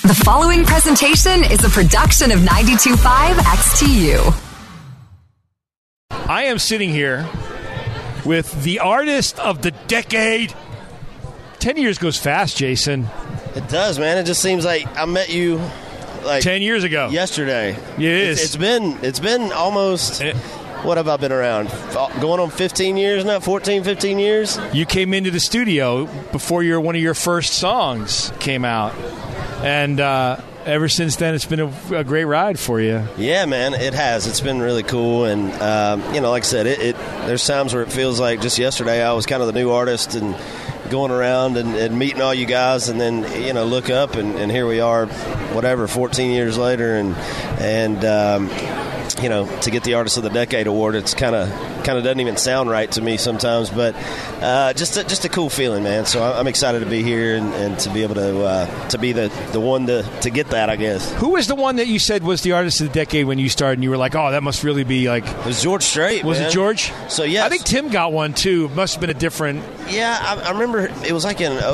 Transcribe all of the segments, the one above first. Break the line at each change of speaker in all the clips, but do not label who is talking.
The following presentation is a production of 92.5 XTU.
I am sitting here with the artist of the decade. 10 years goes fast, Jason.
It does, man. It just seems like I met you like
10 years ago.
Yesterday.
It is.
It's been almost, what have I been around? Going on 15 years now? 14, 15 years?
You came into the studio before one of your first songs came out. And ever since then, it's been a great ride for you.
Yeah, man, it has. It's been really cool. And, like I said, there's times where it feels like just yesterday I was kind of the new artist and going around and meeting all you guys, and then, look up, and here we are, 14 years later. And to get the Artist of the Decade award, it's kind of doesn't even sound right to me sometimes, but just a cool feeling, man. So I'm excited to be here and to be able to be the one to get that, I guess.
Who was the one that you said was the Artist of the Decade when you started, and you were like, oh, that must really be like...
It was George Strait,
Was
man.
it George?
So, yeah.
I think Tim got one, too. It must have been a different...
Yeah, I remember it was like in 08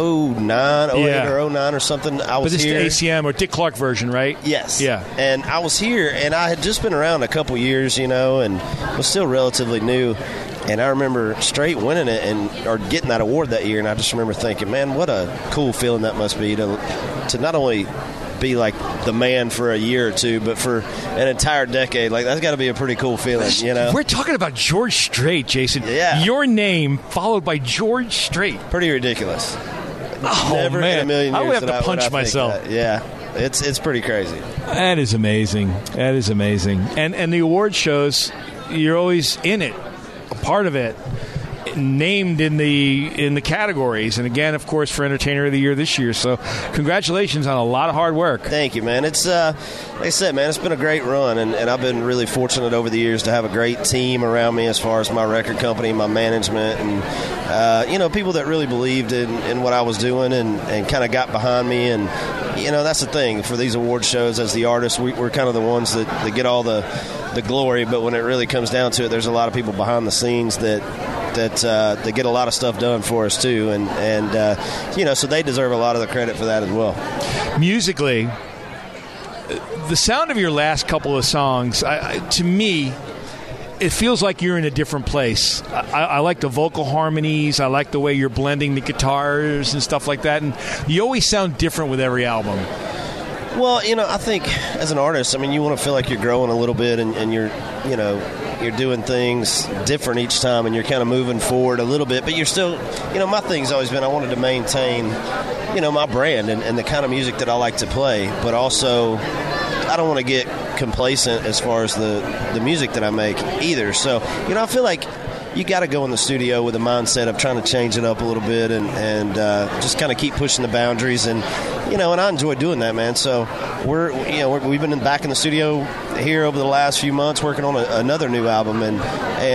or 09 or something. I was here.
But this is the ACM or Dick Clark version, right?
Yes.
Yeah.
And I was here, and I had just been around a couple years, and was still relatively new. And I remember Strait winning it or getting that award that year, and I just remember thinking, man, what a cool feeling that must be to not only be like the man for a year or two, but for an entire decade. Like, that's got to be a pretty cool feeling,
We're talking about George Strait, Jason.
Yeah.
Your name followed by George Strait.
Pretty ridiculous.
Oh,
Never
man.
in a million years
I would have to punch myself.
Yeah. It's pretty crazy.
That is amazing. And the award shows, you're always in it, a part of it, named in the categories, and again, of course, for Entertainer of the Year this year. So congratulations on a lot of hard work.
Thank you, man. It's like I said, man, it's been a great run, and I've been really fortunate over the years to have a great team around me as far as my record company, my management, and people that really believed in what I was doing and kind of got behind me. And that's the thing for these award shows. As the artists, we're kind of the ones that get all the glory, but when it really comes down to it, there's a lot of people behind the scenes that get a lot of stuff done for us too, and so they deserve a lot of the credit for that as well.
Musically, the sound of your last couple of songs, to me, it feels like you're in a different place. I like the vocal harmonies. I like the way you're blending the guitars and stuff like that, and you always sound different with every album.
Well, I think as an artist, you want to feel like you're growing a little bit, and you're doing things different each time, and you're kind of moving forward a little bit, but you're still, my thing's always been I wanted to maintain, my brand and the kind of music that I like to play, but also I don't want to get complacent as far as the music that I make either. So, I feel like you got to go in the studio with a mindset of trying to change it up a little bit and just kind of keep pushing the boundaries, and I enjoy doing that, man. So we've been back in the studio here over the last few months working on another new album, and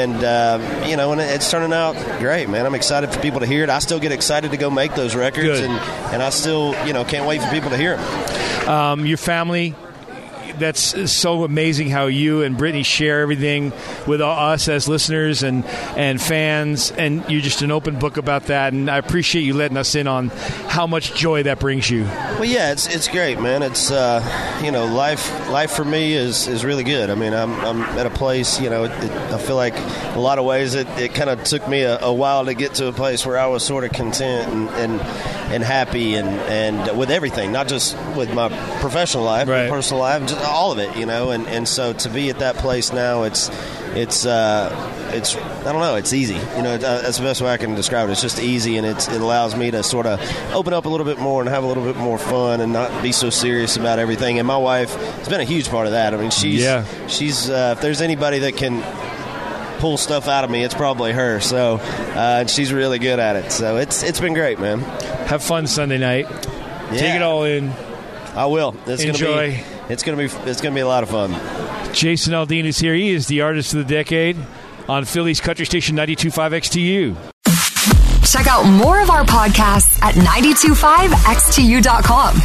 it's turning out great, man. I'm excited for people to hear it. I still get excited to go make those records.
Good.
and I still can't wait for people to hear them.
Your family. That's so amazing how you and Brittany share everything with us as listeners and fans, and you're just an open book about that, and I appreciate you letting us in on how much joy that brings you.
Well, yeah, it's great, man. It's life for me is really good. I'm at a place, I feel like a lot of ways it kind of took me a while to get to a place where I was sort of content and happy and with everything, not just with my professional life,
right,
my personal life, just all of it, and so to be at that place now, it's I don't know, it's easy, that's the best way I can describe it. It's just easy, and it allows me to sort of open up a little bit more and have a little bit more fun and not be so serious about everything. And my wife has been a huge part of that. She's if there's anybody that can pull stuff out of me, it's probably her. So she's really good at it. So it's been great, man.
Have fun Sunday night.
Yeah.
Take it all in.
I will.
Enjoy.
It's gonna be a lot of fun.
Jason Aldean is here. He is the Artist of the Decade on Philly's Country Station 92.5 XTU.
Check out more of our podcasts at 925xtu.com.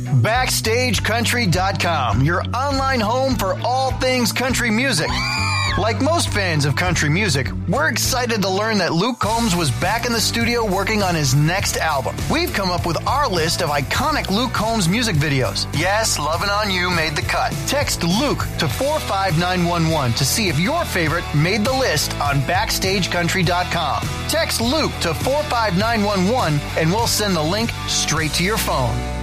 BackstageCountry.com, your online home for all things country music. Like most fans of country music, we're excited to learn that Luke Combs was back in the studio working on his next album. We've come up with our list of iconic Luke Combs music videos. Yes, Lovin' On You made the cut. Text Luke to 45911 to see if your favorite made the list on BackstageCountry.com. Text Luke to 45911 and we'll send the link straight to your phone.